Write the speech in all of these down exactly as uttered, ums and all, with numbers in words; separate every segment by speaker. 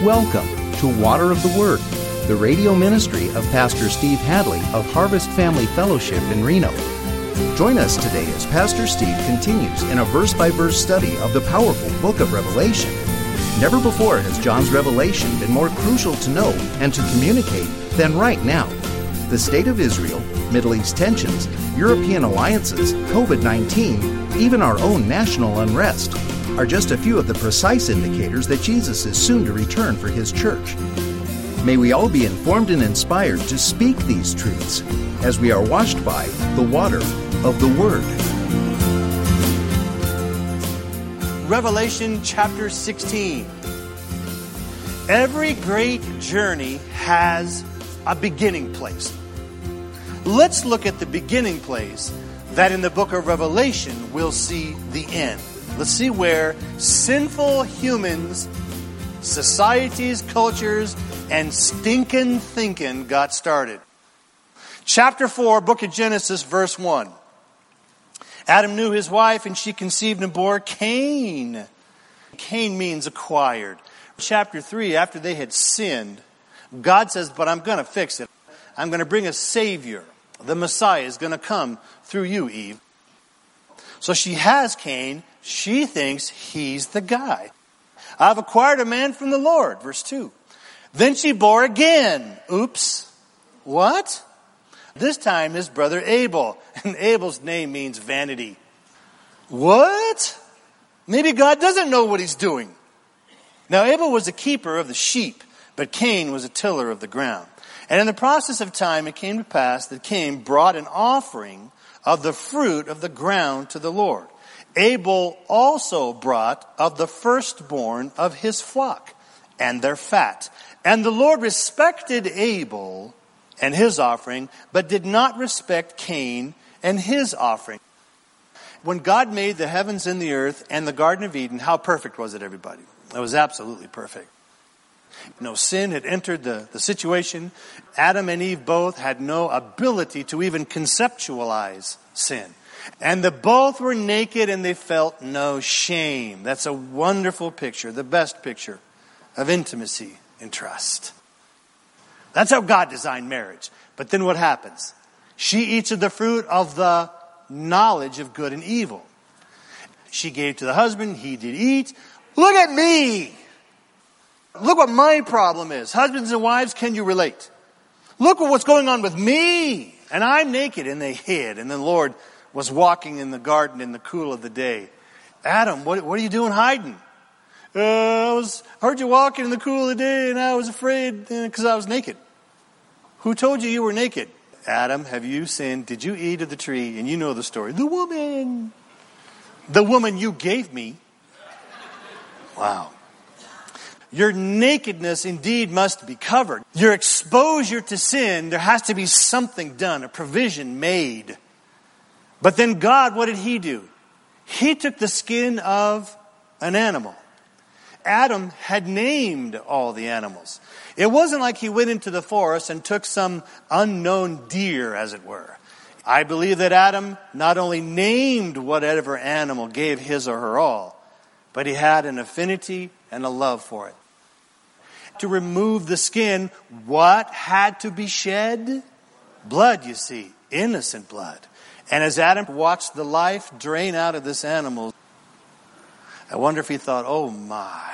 Speaker 1: Welcome to Water of the Word, the radio ministry of Pastor Steve Hadley of Harvest Family Fellowship in Reno. Join us today as Pastor Steve continues in a verse-by-verse study of the powerful book of Revelation. Never before has John's revelation been more crucial to know and to communicate than right now. The state of Israel, Middle East tensions, European alliances, covid nineteen, even our own national unrest are just a few of the precise indicators that Jesus is soon to return for His church. May we all be informed and inspired to speak these truths as we are washed by the water of the Word.
Speaker 2: Revelation chapter sixteen. Every great journey has a beginning place. Let's look at the beginning place that in the book of Revelation we'll see the end. Let's see where sinful humans, societies, cultures, and stinking thinking got started. Chapter four, book of Genesis, verse one. Adam knew his wife, and she conceived and bore Cain. Cain means acquired. Chapter three, after they had sinned, God says, but I'm going to fix it. I'm going to bring a Savior. The Messiah is going to come through you, Eve. So she has Cain. She thinks he's the guy. I've acquired a man from the Lord, verse two. Then she bore again. Oops. What? This time his brother Abel. And Abel's name means vanity. What? Maybe God doesn't know what He's doing. Now Abel was a keeper of the sheep, but Cain was a tiller of the ground. And in the process of time it came to pass that Cain brought an offering of the fruit of the ground to the Lord. Abel also brought of the firstborn of his flock and their fat. And the Lord respected Abel and his offering, but did not respect Cain and his offering. When God made the heavens and the earth and the Garden of Eden, how perfect was it, everybody? It was absolutely perfect. No sin had entered the, the situation. Adam and Eve both had no ability to even conceptualize sin. And the both were naked and they felt no shame. That's a wonderful picture, the best picture of intimacy and trust. That's how God designed marriage. But then what happens? She eats of the fruit of the knowledge of good and evil. She gave to the husband, he did eat. Look at me! Look what my problem is. Husbands and wives, can you relate? Look at what's going on with me. And I'm naked. And they hid. And the Lord was walking in the garden in the cool of the day. Adam, what, what are you doing hiding? Uh, I was heard you walking in the cool of the day and I was afraid because I was naked. Who told you you were naked? Adam, have you sinned? Did you eat of the tree? And you know the story. The woman. The woman you gave me. Wow. Your nakedness indeed must be covered. Your exposure to sin, there has to be something done, a provision made. But then God, what did He do? He took the skin of an animal. Adam had named all the animals. It wasn't like he went into the forest and took some unknown deer, as it were. I believe that Adam not only named whatever animal gave his or her all, but he had an affinity and a love for it. To remove the skin, what had to be shed? Blood, you see. Innocent blood. And as Adam watched the life drain out of this animal, I wonder if he thought, oh my,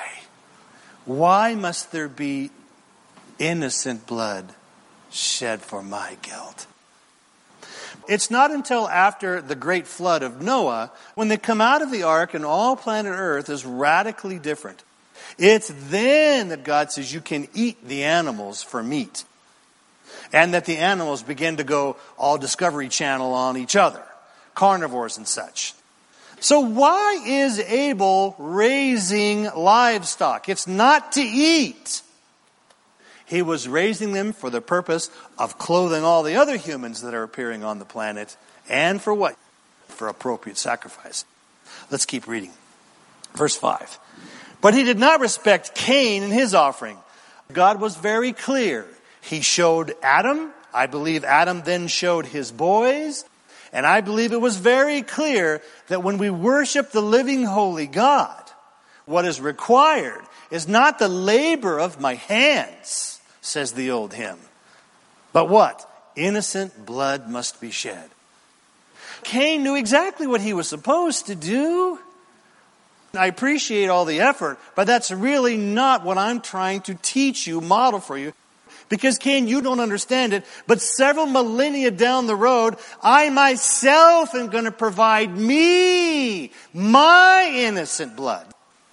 Speaker 2: why must there be innocent blood shed for my guilt? It's not until after the great flood of Noah, when they come out of the ark and all planet Earth is radically different. It's then that God says you can eat the animals for meat. And that the animals begin to go all Discovery Channel on each other. Carnivores and such. So why is Abel raising livestock? It's not to eat. He was raising them for the purpose of clothing all the other humans that are appearing on the planet. And for what? For appropriate sacrifice. Let's keep reading. Verse five. But he did not respect Cain and his offering. God was very clear. He showed Adam. I believe Adam then showed his boys. And I believe it was very clear that when we worship the living holy God, what is required is not the labor of my hands, says the old hymn. But what? Innocent blood must be shed. Cain knew exactly what he was supposed to do. I appreciate all the effort, but that's really not what I'm trying to teach you, model for you. Because, Cain, you don't understand it, but several millennia down the road, I myself am going to provide me, my innocent blood.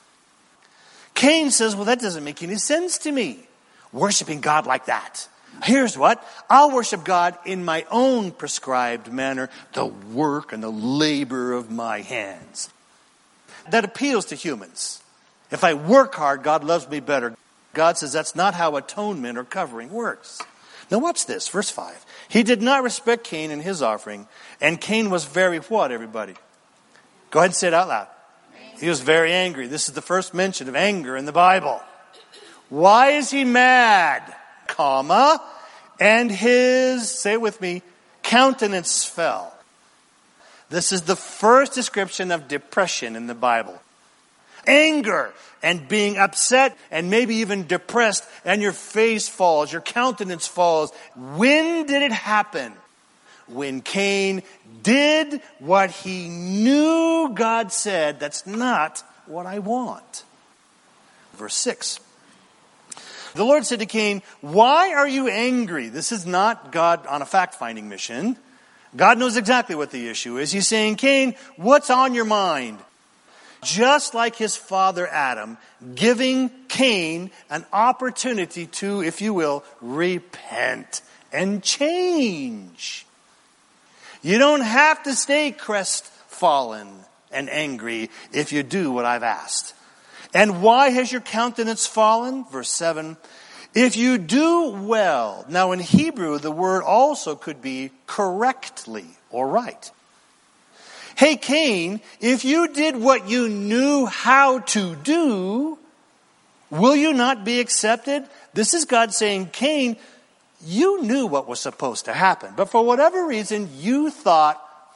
Speaker 2: Cain says, well, that doesn't make any sense to me, worshiping God like that. Here's what, I'll worship God in my own prescribed manner, the work and the labor of my hands. That appeals to humans. If I work hard, God loves me better. God says that's not how atonement or covering works. Now watch this, verse five. He did not respect Cain and his offering, and Cain was very what, everybody? Go ahead and say it out loud. He was very angry. This is the first mention of anger in the Bible. Why is he mad? Comma, and his, say it with me, countenance fell. This is the first description of depression in the Bible. Anger and being upset and maybe even depressed, and your face falls, your countenance falls. When did it happen? When Cain did what he knew God said, that's not what I want. Verse six. The Lord said to Cain, why are you angry? This is not God on a fact-finding mission. God knows exactly what the issue is. He's saying, Cain, what's on your mind? Just like his father Adam, giving Cain an opportunity to, if you will, repent and change. You don't have to stay crestfallen and angry if you do what I've asked. And why has your countenance fallen? Verse seven. If you do well. Now in Hebrew, the word also could be correctly or right. Hey, Cain, if you did what you knew how to do, will you not be accepted? This is God saying, Cain, you knew what was supposed to happen. But for whatever reason, you thought,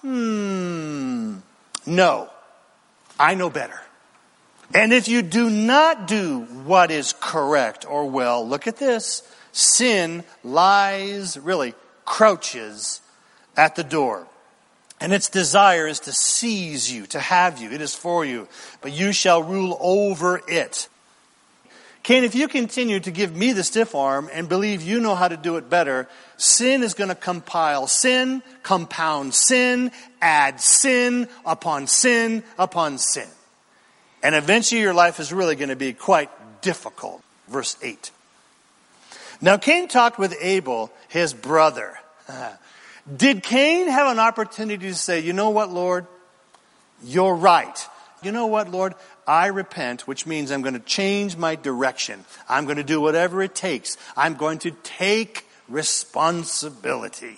Speaker 2: hmm, no, I know better. And if you do not do what is correct or well, look at this. Sin lies, really crouches at the door. And its desire is to seize you, to have you. It is for you. But you shall rule over it. Cain, if you continue to give me the stiff arm and believe you know how to do it better, sin is going to compile sin, compound sin, add sin upon sin upon sin. And eventually your life is really going to be quite difficult. Verse eight. Now Cain talked with Abel, his brother. Did Cain have an opportunity to say, you know what, Lord? You're right. You know what, Lord? I repent, which means I'm going to change my direction. I'm going to do whatever it takes. I'm going to take responsibility.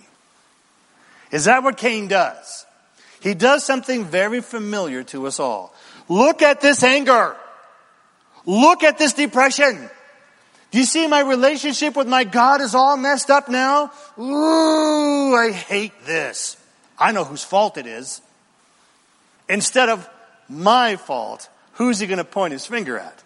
Speaker 2: Is that what Cain does? He does something very familiar to us all. Look at this anger. Look at this depression. Do you see my relationship with my God is all messed up now? Ooh, I hate this. I know whose fault it is. Instead of my fault, who's he going to point his finger at?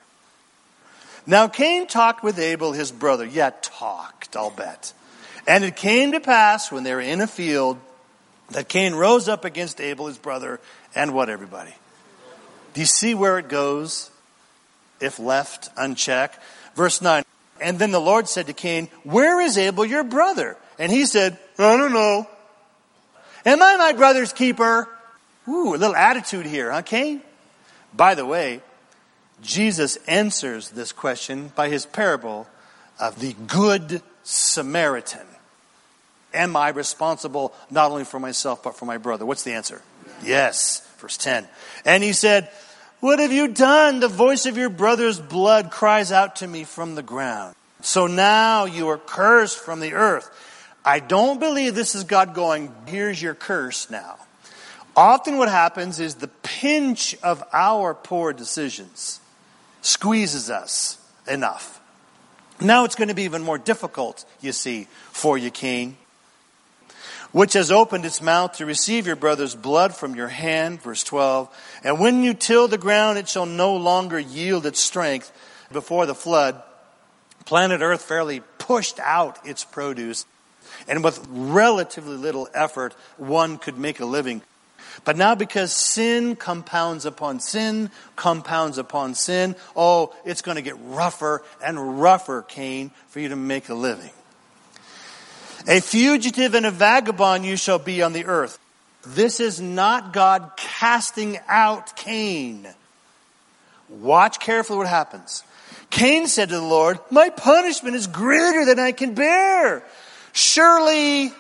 Speaker 2: Now Cain talked with Abel, his brother. Yeah, talked, I'll bet. And it came to pass when they were in a field that Cain rose up against Abel, his brother, and what, everybody? Do you see where it goes if left unchecked? Verse nine. And then the Lord said to Cain, where is Abel, your brother? And he said, I don't know. Am I my brother's keeper? Ooh, a little attitude here, huh, Cain? By the way, Jesus answers this question by his parable of the Good Samaritan. Am I responsible not only for myself, but for my brother? What's the answer? Yes. Verse ten. And he said, what have you done? The voice of your brother's blood cries out to me from the ground. So now you are cursed from the earth. I don't believe this is God going, here's your curse now. Often what happens is the pinch of our poor decisions squeezes us enough. Now it's going to be even more difficult, you see, for you, Cain, which has opened its mouth to receive your brother's blood from your hand. Verse twelve. And when you till the ground, it shall no longer yield its strength. Before the flood, planet Earth fairly pushed out its produce, and with relatively little effort, one could make a living. But now because sin compounds upon sin, compounds upon sin, oh, it's going to get rougher and rougher, Cain, for you to make a living. A fugitive and a vagabond you shall be on the earth. This is not God casting out Cain. Watch carefully what happens. Cain said to the Lord, my punishment is greater than I can bear. Surely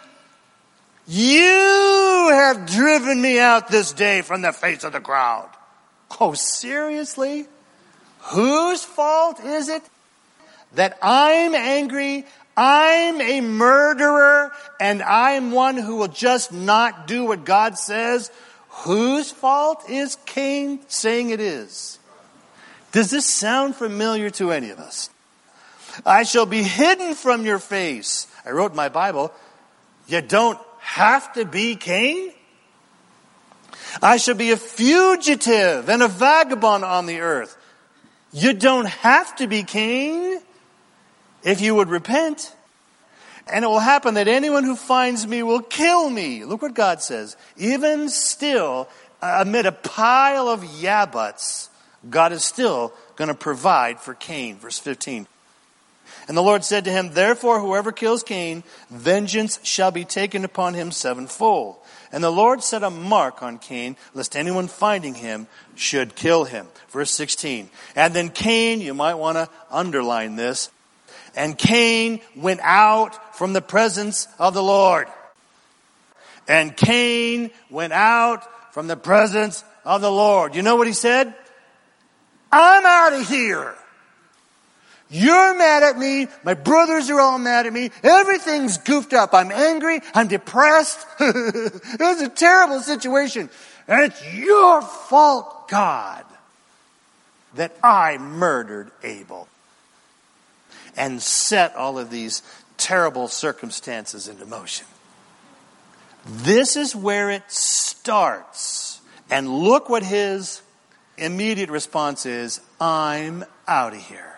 Speaker 2: you have driven me out this day from the face of the ground. Oh, seriously? Whose fault is it that I'm angry, I'm a murderer, and I'm one who will just not do what God says? Whose fault is Cain saying it is? Does this sound familiar to any of us? I shall be hidden from your face. I wrote in my Bible, you don't have to be Cain. I shall be a fugitive and a vagabond on the earth. You don't have to be Cain if you would repent. And it will happen that anyone who finds me will kill me. Look what God says. Even still, amid a pile of yabuts, God is still going to provide for Cain. Verse fifteen. And the Lord said to him, therefore, whoever kills Cain, vengeance shall be taken upon him sevenfold. And the Lord set a mark on Cain, lest anyone finding him should kill him. Verse sixteen. And then Cain, you might want to underline this, and Cain went out from the presence of the Lord. And Cain went out from the presence of the Lord. You know what he said? I'm out of here. You're mad at me. My brothers are all mad at me. Everything's goofed up. I'm angry. I'm depressed. It's a terrible situation. And it's your fault, God, that I murdered Abel and set all of these terrible circumstances into motion. This is where it starts. And look what his immediate response is. I'm out of here.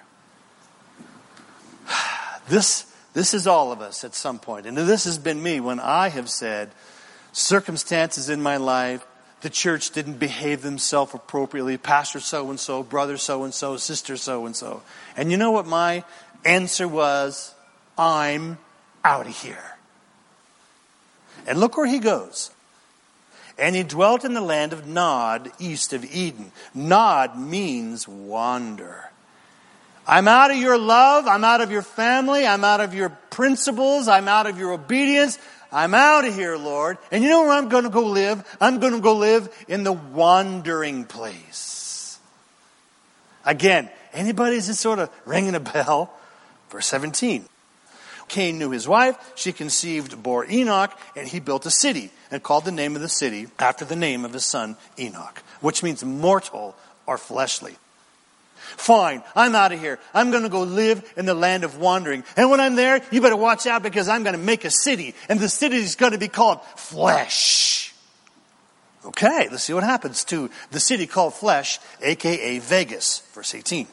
Speaker 2: This, this is all of us at some point. And this has been me when I have said circumstances in my life, the church didn't behave themselves appropriately, pastor so-and-so, brother so-and-so, sister so-and-so. And you know what my answer was? I'm out of here. And look where he goes. And he dwelt in the land of Nod, east of Eden. Nod means wander. I'm out of your love. I'm out of your family. I'm out of your principles. I'm out of your obedience. I'm out of here, Lord. And you know where I'm going to go live? I'm going to go live in the wandering place. Again, anybody is just sort of ringing a bell? Verse seventeen. Cain knew his wife. She conceived, bore Enoch, and he built a city and called the name of the city after the name of his son Enoch, which means mortal or fleshly. Fine, I'm out of here. I'm going to go live in the land of wandering. And when I'm there, you better watch out because I'm going to make a city. And the city is going to be called Flesh. Okay, let's see what happens to the city called Flesh, a k a. Vegas. Verse eighteen.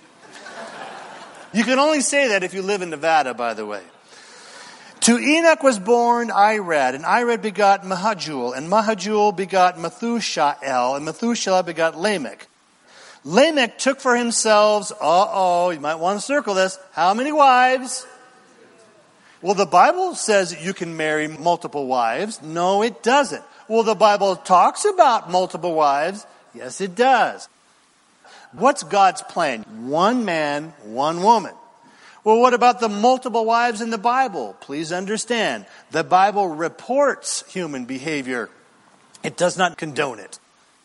Speaker 2: You can only say that if you live in Nevada, by the way. To Enoch was born Irad, and Irad begot Mahajul, and Mahajul begot Methushael, and Methushael begot Lamech. Lamech took for himself, uh-oh, you might want to circle this, how many wives? Well, the Bible says you can marry multiple wives. No, it doesn't. Well, the Bible talks about multiple wives. Yes, it does. What's God's plan? One man, one woman. Well, what about the multiple wives in the Bible? Please understand, the Bible reports human behavior. It does not condone it.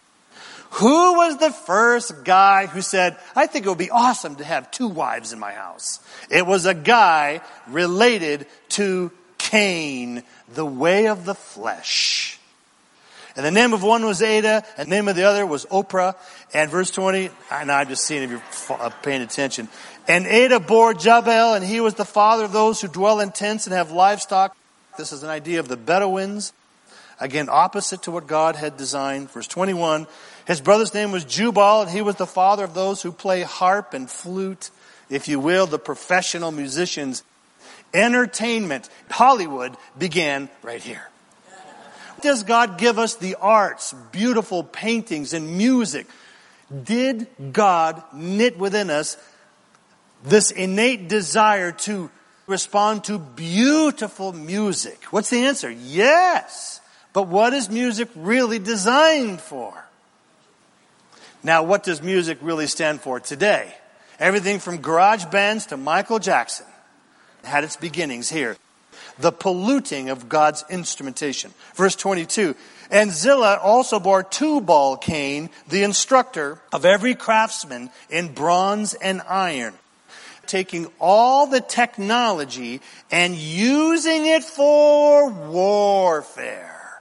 Speaker 2: Who was the first guy who said, I think it would be awesome to have two wives in my house? It was a guy related to Cain, the way of the flesh. And the name of one was Ada, and the name of the other was Oprah. And verse twenty, and I'm just seeing if you're paying attention. And Ada bore Jabal, and he was the father of those who dwell in tents and have livestock. This is an idea of the Bedouins. Again, opposite to what God had designed. Verse twenty-one, his brother's name was Jubal, and he was the father of those who play harp and flute. if you will, the professional musicians. Entertainment, Hollywood began right here. Does God give us the arts, beautiful paintings and music? Did God knit within us this innate desire to respond to beautiful music? What's the answer? Yes. But what is music really designed for? Now, what does music really stand for today? Everything from garage bands to Michael Jackson had its beginnings here. The polluting of God's instrumentation. Verse twenty-two, and Zillah also bore Tubal Cain, the instructor of every craftsman in bronze and iron, taking all the technology and using it for warfare.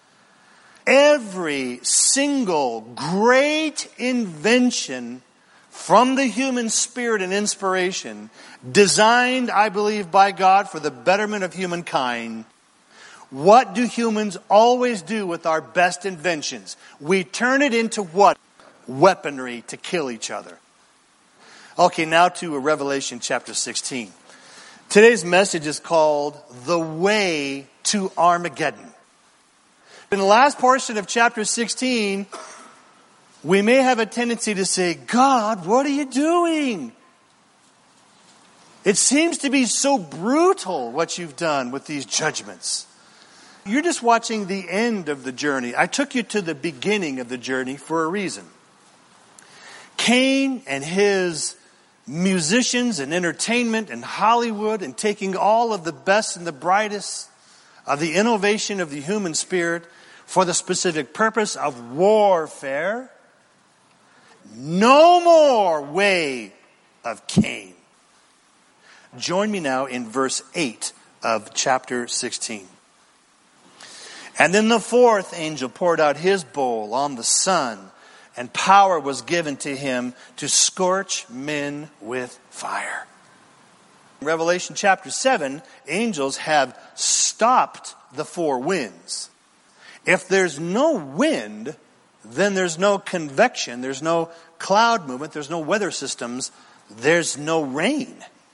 Speaker 2: Every single great invention from the human spirit and inspiration, designed, I believe, by God for the betterment of humankind. What do humans always do with our best inventions? We turn it into what? Weaponry to kill each other. Okay, now to Revelation chapter sixteen. Today's message is called The Way to Armageddon. In the last portion of chapter sixteen, we may have a tendency to say, God, what are you doing? It seems to be so brutal what you've done with these judgments. You're just watching the end of the journey. I took you to the beginning of the journey for a reason. Cain and his musicians and entertainment and Hollywood and taking all of the best and the brightest of the innovation of the human spirit for the specific purpose of warfare. No more way of Cain. Join me now in verse eight of chapter sixteen. And then the fourth angel poured out his bowl on the sun, and power was given to him to scorch men with fire. In Revelation chapter seven, angels have stopped the four winds. If there's no wind, then there's no convection, there's no cloud movement, there's no weather systems, there's no rain.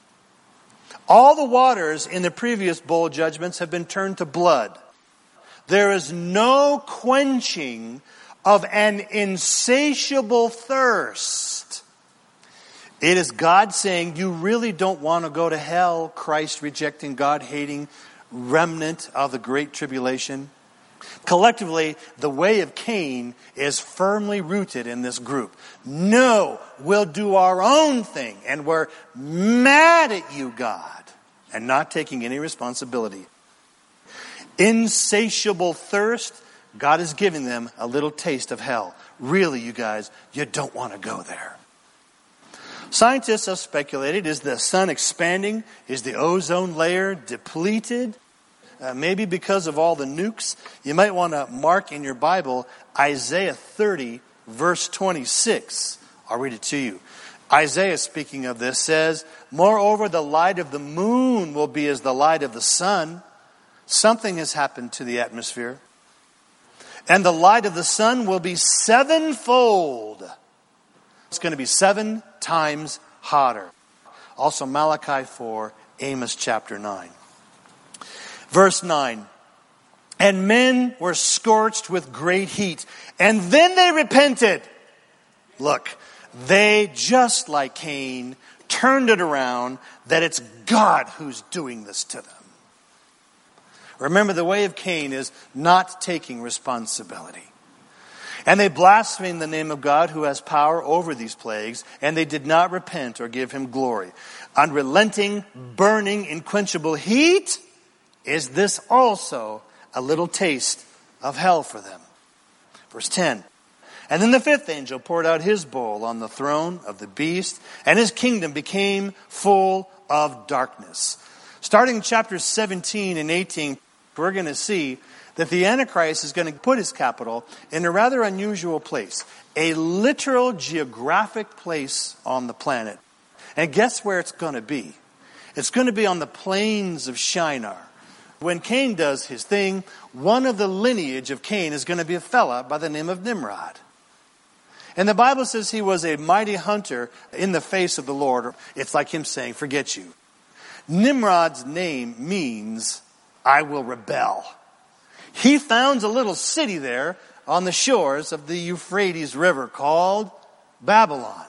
Speaker 2: All the waters in the previous bowl judgments have been turned to blood. There is no quenching of an insatiable thirst. It is God saying, you really don't want to go to hell, Christ rejecting, God hating remnant of the great tribulation. Collectively, the way of Cain is firmly rooted in this group. No, we'll do our own thing, and we're mad at you, God, and not taking any responsibility. Insatiable thirst, God is giving them a little taste of hell. Really, you guys, you don't want to go there. Scientists have speculated, is the sun expanding? Is the ozone layer depleted? Uh, maybe because of all the nukes. You might want to mark in your Bible Isaiah thirty, verse twenty-six. I'll read it to you. Isaiah, speaking of this, says, moreover, the light of the moon will be as the light of the sun. Something has happened to the atmosphere. And the light of the sun will be sevenfold. It's going to be seven times hotter. Also Malachi four, Amos chapter nine. Verse nine, and men were scorched with great heat, and then they repented. Look, they, just like Cain, turned it around that it's God who's doing this to them. Remember, the way of Cain is not taking responsibility. And they blasphemed the name of God who has power over these plagues, and they did not repent or give him glory. Unrelenting, burning, unquenchable heat, is this also a little taste of hell for them? Verse ten. And then the fifth angel poured out his bowl on the throne of the beast, and his kingdom became full of darkness. Starting in chapter seventeen and eighteen, we're going to see that the Antichrist is going to put his capital in a rather unusual place. A literal geographic place on the planet. And guess where it's going to be? It's going to be on the plains of Shinar. When Cain does his thing, one of the lineage of Cain is going to be a fella by the name of Nimrod. And the Bible says he was a mighty hunter in the face of the Lord. It's like him saying, forget you. Nimrod's name means, I will rebel. He founds a little city there on the shores of the Euphrates River called Babylon.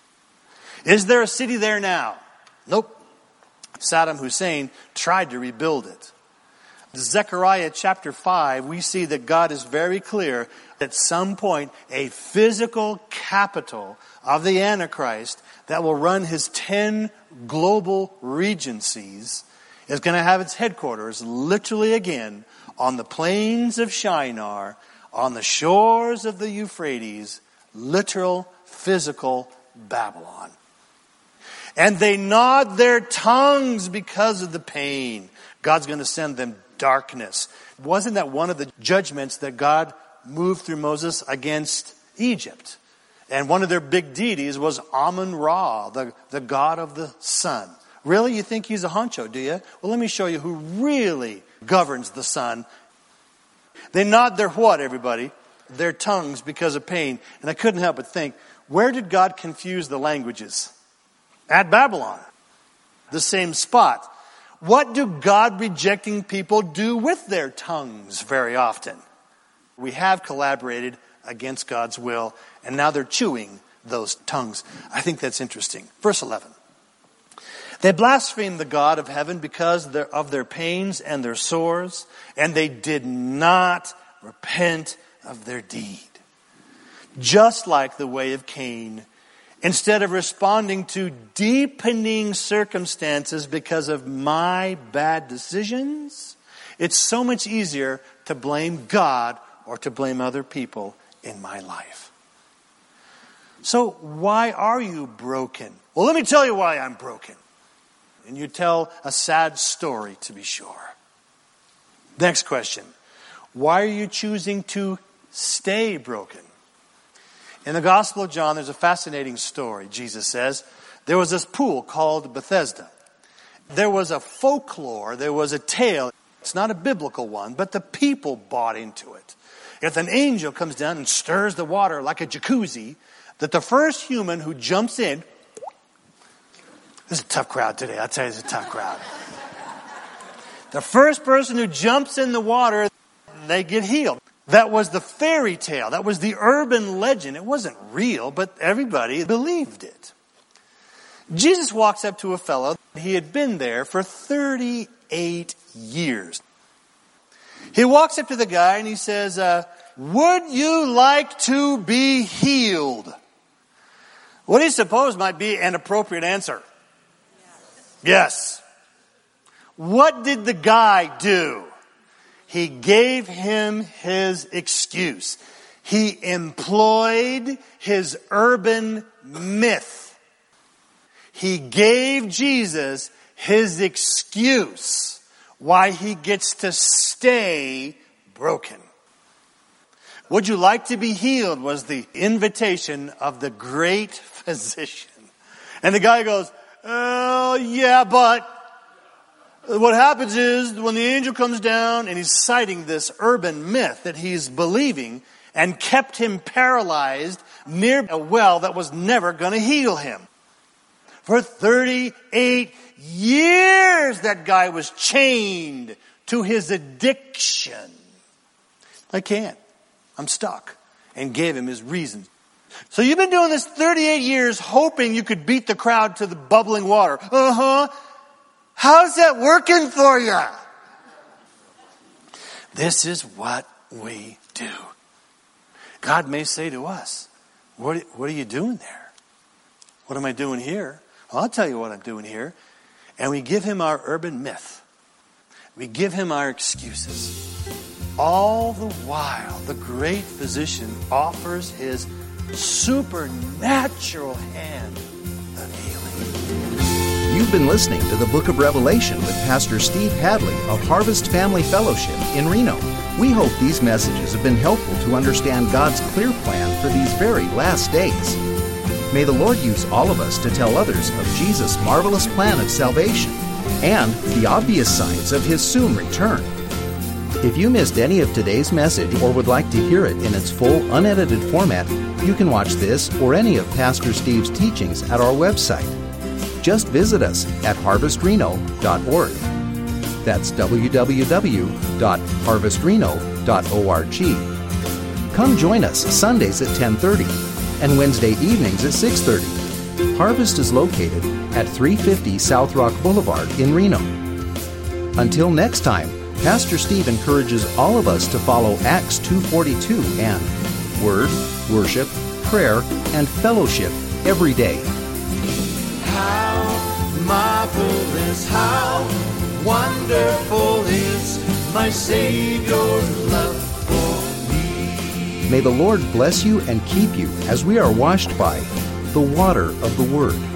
Speaker 2: Is there a city there now? Nope. Saddam Hussein tried to rebuild it. Zechariah chapter five, we see that God is very clear that at some point a physical capital of the Antichrist that will run his ten global regencies is going to have its headquarters literally again on the plains of Shinar, on the shores of the Euphrates, literal physical Babylon. And they gnawed their tongues because of the pain. God's going to send them darkness. Wasn't that one of the judgments that God moved through Moses against Egypt? And one of their big deities was Amun-Ra, the, the god of the sun. Really? You think he's a honcho, do you? Well, let me show you who really governs the sun. They gnawed their what, everybody? Their tongues because of pain. And I couldn't help but think, where did God confuse the languages? At Babylon. The same spot. What do God-rejecting people do with their tongues very often? We have collaborated against God's will, and now they're chewing those tongues. I think that's interesting. Verse eleven. They blasphemed the God of heaven because of their pains and their sores, and they did not repent of their deed. Just like the way of Cain, instead of responding to deepening circumstances because of my bad decisions, it's so much easier to blame God or to blame other people in my life. So why are you broken? Well, let me tell you why I'm broken. And you tell a sad story, to be sure. Next question. Why are you choosing to stay broken? In the Gospel of John, there's a fascinating story. Jesus says, there was this pool called Bethesda. There was a folklore, there was a tale. It's not a biblical one, but the people bought into it. If an angel comes down and stirs the water like a jacuzzi, that the first human who jumps in, this is a tough crowd today, I'll tell you, it's a tough crowd. The first person who jumps in the water, they get healed. That was the fairy tale. That was the urban legend. It wasn't real, but everybody believed it. Jesus walks up to a fellow. He had been there for thirty-eight years. He walks up to the guy and he says, uh, would you like to be healed? What do you suppose might be an appropriate answer? Yes. Yes. What did the guy do? He gave him his excuse. He employed his urban myth. He gave Jesus his excuse why he gets to stay broken. Would you like to be healed was the invitation of the great physician. And the guy goes, oh, yeah, but... What happens is when the angel comes down and he's citing this urban myth that he's believing and kept him paralyzed near a well that was never going to heal him. For thirty-eight years that guy was chained to his addiction. I can't. I'm stuck. And gave him his reasons. So you've been doing this thirty-eight years hoping you could beat the crowd to the bubbling water. Uh-huh. How's that working for you? This is what we do. God may say to us, what, what are you doing there? What am I doing here? Well, I'll tell you what I'm doing here. And we give him our urban myth. We give him our excuses. All the while, the great physician offers his supernatural hand of healing.
Speaker 1: You've been listening to the Book of Revelation with Pastor Steve Hadley of Harvest Family Fellowship in Reno. We hope these messages have been helpful to understand God's clear plan for these very last days. May the Lord use all of us to tell others of Jesus' marvelous plan of salvation and the obvious signs of His soon return. If you missed any of today's message or would like to hear it in its full, unedited format, you can watch this or any of Pastor Steve's teachings at our website. Just visit us at harvest reno dot org. That's w w w dot harvest reno dot org. Come join us Sundays at ten thirty and Wednesday evenings at six thirty. Harvest is located at three fifty South Rock Boulevard in Reno. Until next time, Pastor Steve encourages all of us to follow Acts two forty-two and Word, Worship, Prayer, and Fellowship every day.
Speaker 3: How marvelous, how wonderful is my Savior's love for me.
Speaker 1: May the Lord bless you and keep you as we are washed by the water of the Word.